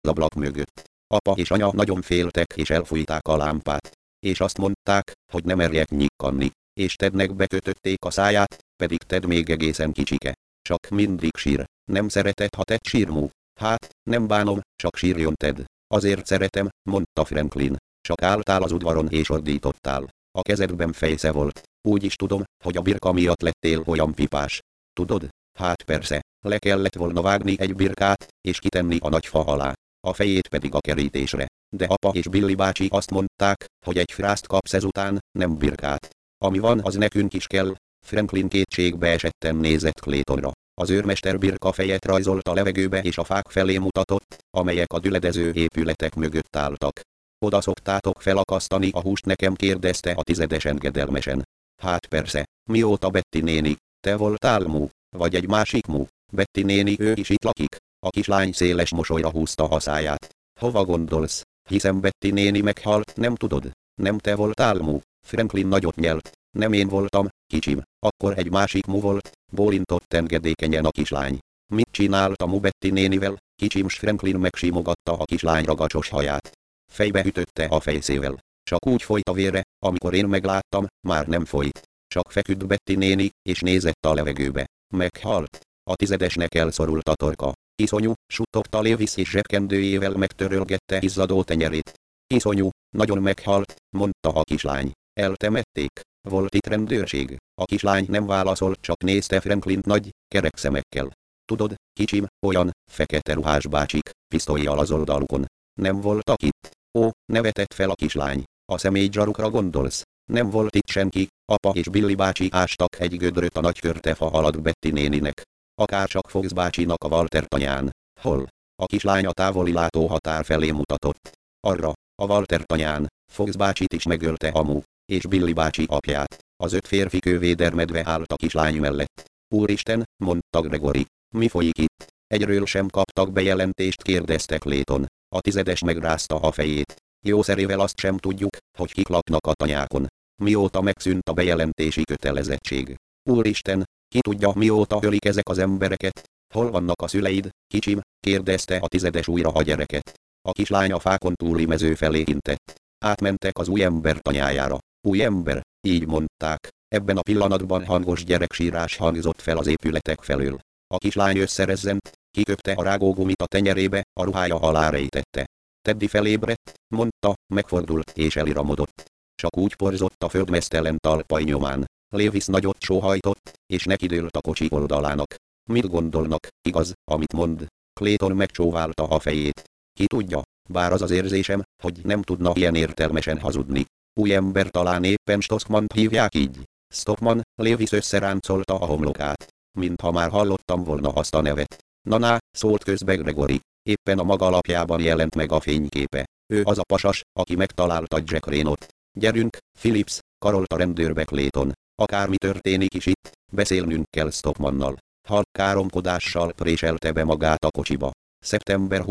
az ablak mögött. Apa és anya nagyon féltek és elfújták a lámpát. És azt mondták, hogy ne merjek nyikkanni, és Tednek bekötötték a száját, pedig Ted még egészen kicsike. Csak mindig sír. Nem szeretett, ha Ted sírmú. Hát, nem bánom, csak sírjon Ted. Azért szeretem, mondta Franklin. Csak álltál az udvaron és ordítottál. A kezedben fejsze volt. Úgy is tudom, hogy a birka miatt lettél olyan pipás. Tudod? Hát persze, le kellett volna vágni egy birkát, és kitenni a nagy fa alá. A fejét pedig a kerítésre. De apa és Billy bácsi azt mondták, hogy egy frászt kapsz ezután, nem birkát. Ami van, az nekünk is kell. Franklin kétségbe esetten nézett Claytonra. Az őrmester birka fejet rajzolt a levegőbe és a fák felé mutatott, amelyek a düledező épületek mögött álltak. Oda szoktátok felakasztani a húst, nekem kérdezte a 10. engedelmesen. Hát persze, mióta Betty néni, te voltál mú, vagy egy másik mú? Betty néni, ő is itt lakik. A kislány széles mosolyra húzta a száját. Hova gondolsz? Hiszen Betty néni meghalt, nem tudod? Nem te voltál mú? Franklin nagyot nyelt. Nem én voltam, kicsim, akkor egy másik mú volt, bólintott engedékenyen a kislány. Mit csinált a mú Betty nénivel? Kicsim, Franklin megsimogatta a kislány ragacsos haját. Fejbe ütötte a fejszével. Csak úgy folyt a vére, amikor én megláttam, már nem folyt. Csak feküdt Betty néni, és nézett a levegőbe. Meghalt. A 10-esnek elszorult a torka. Iszonyú, suttogta Lewis és zsebkendőjével megtörölgette izzadó tenyerét. Iszonyú, nagyon meghalt, mondta a kislány. Eltemették. Volt itt rendőrség. A kislány nem válaszolt, csak nézte Franklint nagy, kerek szemekkel. Tudod, kicsim, olyan, fekete ruhás bácsik, pisztollyal az oldalukon. Nem voltak itt. Ó, nevetett fel a kislány. A személyzsarukra gondolsz? Nem volt itt senki, apa és Billy bácsi ástak egy gödröt a nagy körtefa alatt Betty néninek. Akárcsak Fox bácsinak a Walter tanyán. Hol? A kislány a távoli látóhatár felé mutatott. Arra, a Walter tanyán, Fox bácsit is megölte a mú, és Billy bácsi apját. Az 5 férfi kővédermedve állt a kislány mellett. Úristen, mondta Gregory, mi folyik itt? Egyről sem kaptak bejelentést, kérdezte Clayton. A 10-es megrázta a fejét. Jószerével azt sem tudjuk, hogy kik laknak a tanyákon. Mióta megszűnt a bejelentési kötelezettség. Úristen, ki tudja, mióta ölik ezek az embereket? Hol vannak a szüleid, kicsim? Kérdezte a 10-es újra a gyereket. A kislány a fákon túli mező felé intett. Átmentek az új ember tanyájára. Új ember, így mondták. Ebben a pillanatban hangos gyereksírás hangzott fel az épületek felől. A kislány összerezzent, kiköpte a rágógumit a tenyerébe, a ruhája alá rejtette. Teddy felébredt, mondta, megfordult és eliramodott. Csak úgy porzott a földmeztelen talpaj nyomán. Lewis nagyot sóhajtott, és nekidőlt a kocsi oldalának. Mit gondolnak, igaz, amit mond? Clayton megcsóválta a fejét. Ki tudja, bár az az érzésem, hogy nem tudna ilyen értelmesen hazudni. Új ember talán éppen Stockmant hívják így. Stockman, Lewis összeráncolta a homlokát. Mintha már hallottam volna azt a nevet. Na, szólt közbe Gregory. Éppen a maga lapjában jelent meg a fényképe. Ő az a pasas, aki megtalálta Jack Raynot. Gyerünk, Phillips, karolta rendőrbe Clayton. Akármi történik is itt, beszélnünk kell Stockmannal. Halk káromkodással préselte be magát a kocsiba. Szeptember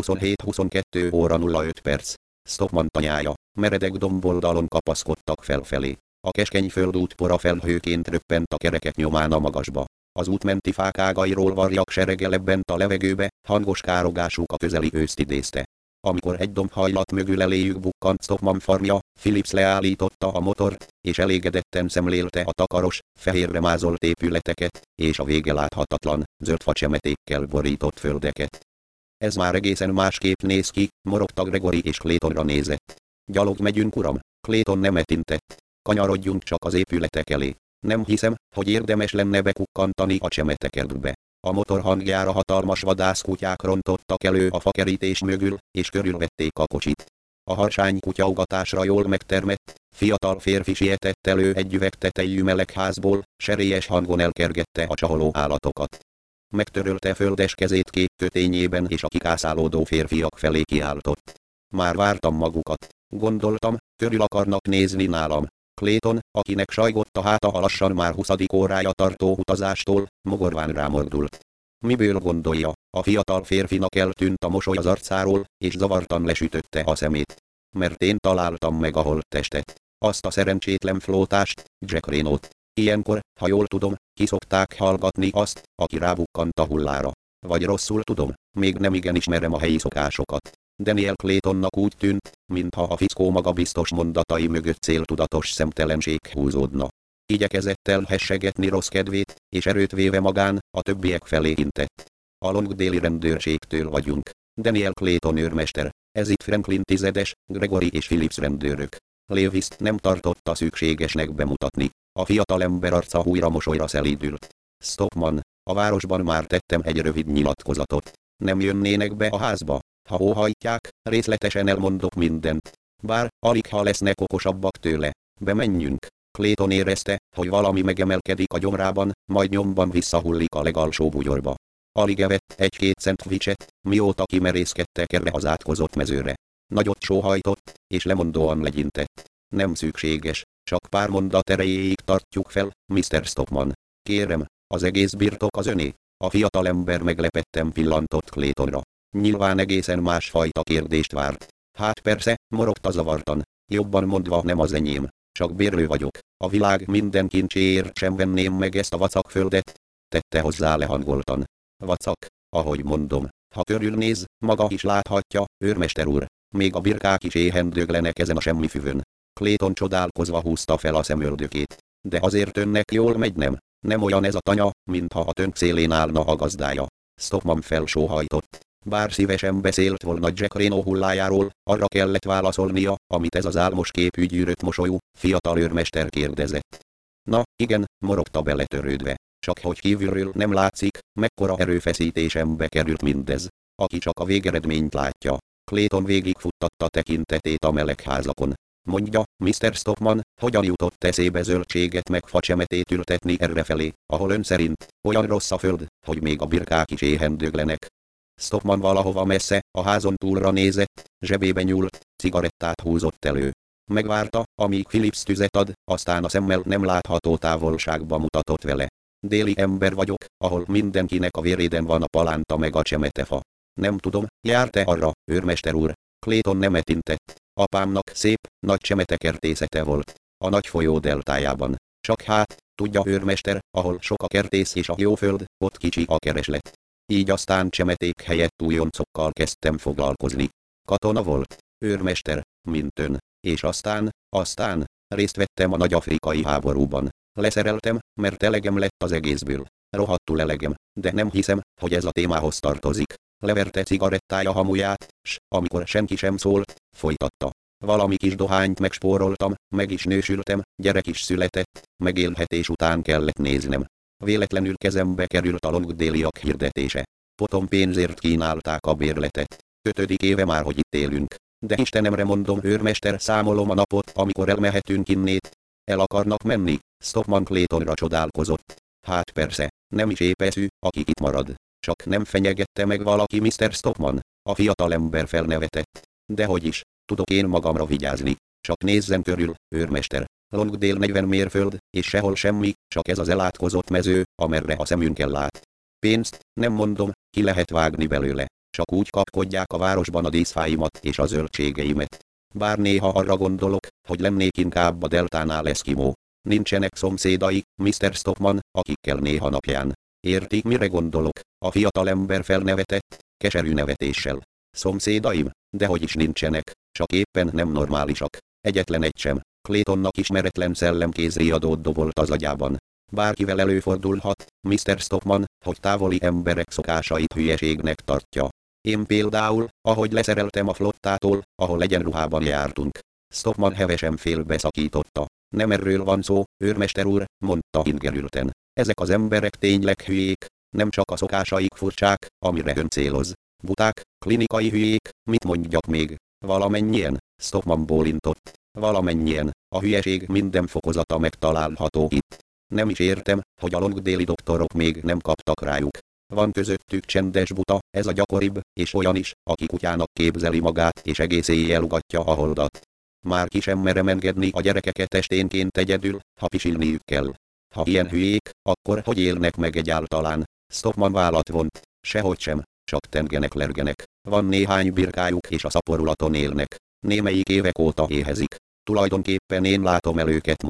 27-22 óra 05 perc. Stockman tanyája, meredek domboldalon kapaszkodtak felfelé. A keskeny földút pora felhőként röppent a kerekek nyomán a magasba. Az útmenti fák ágairól varjak serege lebbent a levegőbe, hangos károgásuk a közeli őszt idézte. Amikor egy dombhajlat mögül eléjük bukkant Stockman farmja, Phillips leállította a motort, és elégedetten szemlélte a takaros, fehérre mázolt épületeket, és a vége láthatatlan, zöld facsemetékkel borított földeket. Ez már egészen másképp néz ki, morogta Gregory és Claytonra nézett. Gyalog megyünk, uram? Clayton nemet intett. Kanyarodjunk csak az épületek elé. Nem hiszem, hogy érdemes lenne bekukkantani a csemetekertbe. A motor hangjára hatalmas vadászkutyák rontottak elő a fakerítés mögül, és körülvették a kocsit. A harsány kutyaugatásra jól megtermett, fiatal férfi sietett elő egy üvegtetejű melegházból, serélyes hangon elkergette a csaholó állatokat. Megtörölte földes kezét kék kötényében, és a kikászálódó férfiak felé kiáltott. Már vártam magukat. Gondoltam, körül akarnak nézni nálam. Clayton, akinek sajgott a háta a lassan már 20. órája tartó utazástól, mogorván rámordult. Miből gondolja, a fiatal férfinak eltűnt a mosoly az arcáról, és zavartan lesütötte a szemét. Mert én találtam meg a holttestet. Azt a szerencsétlen flótást, Jack Raynot. Ilyenkor, ha jól tudom, ki szokták hallgatni azt, aki rábukkant a hullára. Vagy rosszul tudom, még nem igen ismerem a helyi szokásokat. Daniel Claytonnak úgy tűnt, mintha a fickó magabiztos mondatai mögött céltudatos szemtelenség húzódna. Igyekezett elhessegetni rossz kedvét, és erőt véve magán, a többiek felé intett. A Longdale-i rendőrségtől vagyunk. Daniel Clayton őrmester, ez itt Franklin tizedes, Gregory és Phillips rendőrök. Lewist nem tartotta szükségesnek bemutatni. A fiatalember arca újra mosolyra szelídült. Stockman, a városban már tettem egy rövid nyilatkozatot. Nem jönnének be a házba? Ha óhajtják, részletesen elmondok mindent. Bár, alig ha lesznek okosabbak tőle. Bemenjünk. Clayton érezte, hogy valami megemelkedik a gyomrában, majd nyomban visszahullik a legalsó bugyorba. Alig evett egy-két szendvicset, mióta kimerészkedtek erre az átkozott mezőre. Nagyot sóhajtott, és lemondóan legyintett. Nem szükséges, csak pár mondat erejéig tartjuk fel, Mr. Stockman. Kérem, az egész birtok az öné. A fiatalember meglepetten pillantott Claytonra. Nyilván egészen másfajta kérdést várt. Hát persze, morogta zavartan. Jobban mondva nem az enyém. Csak bérlő vagyok. A világ minden kincséért sem venném meg ezt a vacakföldet. Tette hozzá lehangoltan. Vacak, ahogy mondom. Ha körülnéz, maga is láthatja, őrmester úr. Még a birkák is éhendőglenek ezen a semmifüvön. Clayton csodálkozva húzta fel a szemöldökét. De azért önnek jól megy, nem? Nem olyan ez a tanya, mintha a tönk szélén állna a gazdája. Stockman felsóhajtott. Bár szívesen beszélt volna Jack Reno hullájáról, arra kellett válaszolnia, amit ez az álmos képű gyűrött mosolyú, fiatal őrmester kérdezett. Na, igen, morogta beletörődve. Csak hogy kívülről nem látszik, mekkora erőfeszítésembe került mindez. Aki csak a végeredményt látja. Clayton végigfuttatta tekintetét a melegházakon. Mondja, Mr. Stockman, hogyan jutott eszébe zöldséget meg facsemetét ültetni errefelé, ahol ön szerint olyan rossz a föld, hogy még a birkák is éhendőglenek. Stockman valahova messze, a házon túlra nézett, zsebébe nyúlt, cigarettát húzott elő. Megvárta, amíg Phillips tüzet ad, aztán a szemmel nem látható távolságba mutatott vele. Déli ember vagyok, ahol mindenkinek a véréden van a palánta meg a csemetefa. Nem tudom, járt-e arra, őrmester úr? Clayton nemet intett. Apámnak szép, nagy csemetekertészete volt. A nagy folyó deltájában. Csak hát, tudja őrmester, ahol sok a kertész és a jó föld, ott kicsi a kereslet. Így aztán csemeték helyett újoncokkal kezdtem foglalkozni. Katona volt, őrmester, mint ön. És aztán, részt vettem a nagy afrikai háborúban. Leszereltem, mert elegem lett az egészből. Rohadtul elegem, de nem hiszem, hogy ez a témához tartozik. Leverte cigarettája hamuját, s amikor senki sem szólt, folytatta. Valami kis dohányt megspóroltam, meg is nősültem, gyerek is született, megélhetés után kellett néznem. Véletlenül kezembe került a Longdale-iak hirdetése. Potom pénzért kínálták a bérletet. 5. éve már, hogy itt élünk. De Istenemre mondom, őrmester, számolom a napot, amikor elmehetünk innét. El akarnak menni? Stockman Claytonra csodálkozott. Hát persze, nem is épeszű, aki itt marad. Csak nem fenyegette meg valaki Mr. Stockman? A fiatalember felnevetett. Dehogy is, tudok én magamra vigyázni. Csak nézzen körül, őrmester. Longdale 40 mérföld, és sehol semmi, csak ez az elátkozott mező, amerre a szemünkkel lát. Pénzt, nem mondom, ki lehet vágni belőle. Csak úgy kapkodják a városban a díszfáimat és a zöldségeimet. Bár néha arra gondolok, hogy lennék inkább a deltánál eszkimó. Nincsenek szomszédai, Mr. Stockman, akikkel néha napján. Értik, mire gondolok? A fiatalember felnevetett, keserű nevetéssel. Szomszédaim? Dehogy is nincsenek, csak éppen nem normálisak. Egyetlen egy sem. Claytonnak ismeretlen szellemkézriadót dobolt az agyában. Bárkivel előfordulhat, Mr. Stockman, hogy távoli emberek szokásait hülyeségnek tartja. Én például, ahogy leszereltem a flottától, ahol egyenruhában jártunk. Stockman hevesen félbeszakította. Nem erről van szó, őrmester úr, mondta ingerülten. Ezek az emberek tényleg hülyék, nem csak a szokásaik furcsák, amire ön céloz. Buták, klinikai hülyék, mit mondjak még? Valamennyien, Stockman bólintott. Valamennyien, a hülyeség minden fokozata megtalálható itt. Nem is értem, hogy a Longdale-i doktorok még nem kaptak rájuk. Van közöttük csendes buta, ez a gyakoribb, és olyan is, aki kutyának képzeli magát és egész éjjel ugatja a holdat. Már ki sem merem engedni a gyerekeket esténként egyedül, ha pisilniük kell. Ha ilyen hülyék, akkor hogy élnek meg egyáltalán? Stockman vállat vont. Sehogy sem, csak tengenek-lergenek. Van néhány birkájuk és a szaporulaton élnek. Némelyik évek óta éhezik. Tulajdonképpen én látom el őket